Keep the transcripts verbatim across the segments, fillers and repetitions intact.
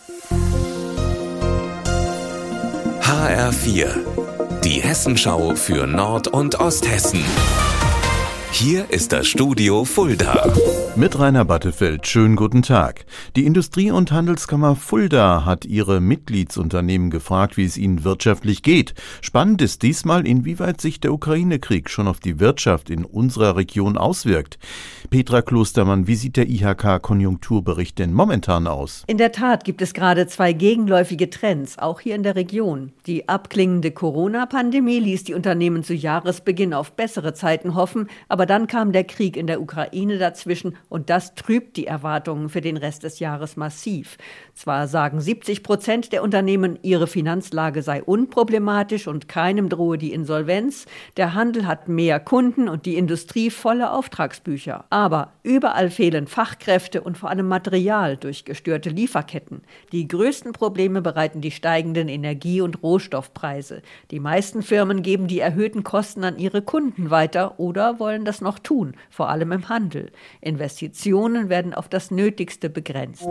H R vier, die Hessenschau für Nord- und Osthessen. Hier ist das Studio Fulda. Mit Rainer Battefeld, schönen guten Tag. Die Industrie- und Handelskammer Fulda hat ihre Mitgliedsunternehmen gefragt, wie es ihnen wirtschaftlich geht. Spannend ist diesmal, inwieweit sich der Ukraine-Krieg schon auf die Wirtschaft in unserer Region auswirkt. Petra Klostermann, wie sieht der I H K-Konjunkturbericht denn momentan aus? In der Tat gibt es gerade zwei gegenläufige Trends, auch hier in der Region. Die abklingende Corona-Pandemie ließ die Unternehmen zu Jahresbeginn auf bessere Zeiten hoffen, aber dann kam der Krieg in der Ukraine dazwischen und das trübt die Erwartungen für den Rest des Jahres massiv. Zwar sagen siebzig Prozent der Unternehmen, ihre Finanzlage sei unproblematisch und keinem drohe die Insolvenz. Der Handel hat mehr Kunden und die Industrie volle Auftragsbücher. Aber überall fehlen Fachkräfte und vor allem Material durch gestörte Lieferketten. Die größten Probleme bereiten die steigenden Energie- und Rohstoffpreise. Die meisten Firmen geben die erhöhten Kosten an ihre Kunden weiter oder wollen das noch tun, vor allem im Handel. Investitionen werden auf das Nötigste begrenzt.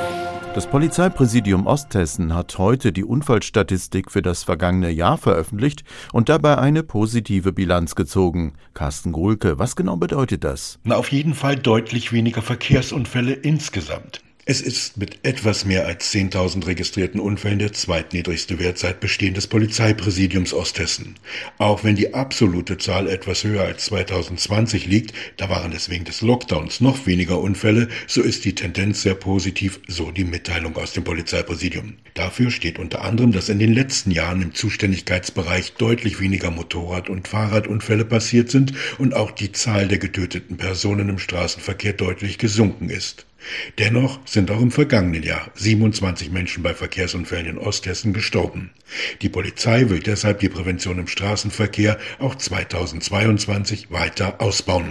Das Polizeipräsidium Osthessen hat heute die Unfallstatistik für das vergangene Jahr veröffentlicht und dabei eine positive Bilanz gezogen. Carsten Gohlke, was genau bedeutet das? Na, auf jeden Fall deutlich weniger Verkehrsunfälle insgesamt. Es ist mit etwas mehr als zehntausend registrierten Unfällen der zweitniedrigste Wert seit Bestehen des Polizeipräsidiums Osthessen. Auch wenn die absolute Zahl etwas höher als zweitausendzwanzig liegt, da waren es wegen des Lockdowns noch weniger Unfälle, so ist die Tendenz sehr positiv, so die Mitteilung aus dem Polizeipräsidium. Dafür steht unter anderem, dass in den letzten Jahren im Zuständigkeitsbereich deutlich weniger Motorrad- und Fahrradunfälle passiert sind und auch die Zahl der getöteten Personen im Straßenverkehr deutlich gesunken ist. Dennoch sind auch im vergangenen Jahr siebenundzwanzig Menschen bei Verkehrsunfällen in Osthessen gestorben. Die Polizei will deshalb die Prävention im Straßenverkehr auch zweitausendzweiundzwanzig weiter ausbauen.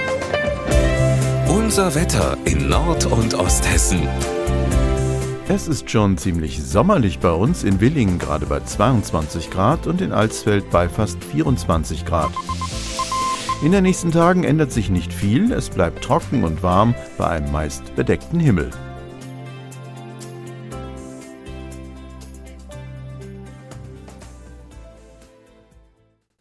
Unser Wetter in Nord- und Osthessen. Es ist schon ziemlich sommerlich bei uns, in Willingen gerade bei zweiundzwanzig Grad und in Alsfeld bei fast vierundzwanzig Grad. In den nächsten Tagen ändert sich nicht viel, es bleibt trocken und warm bei einem meist bedeckten Himmel.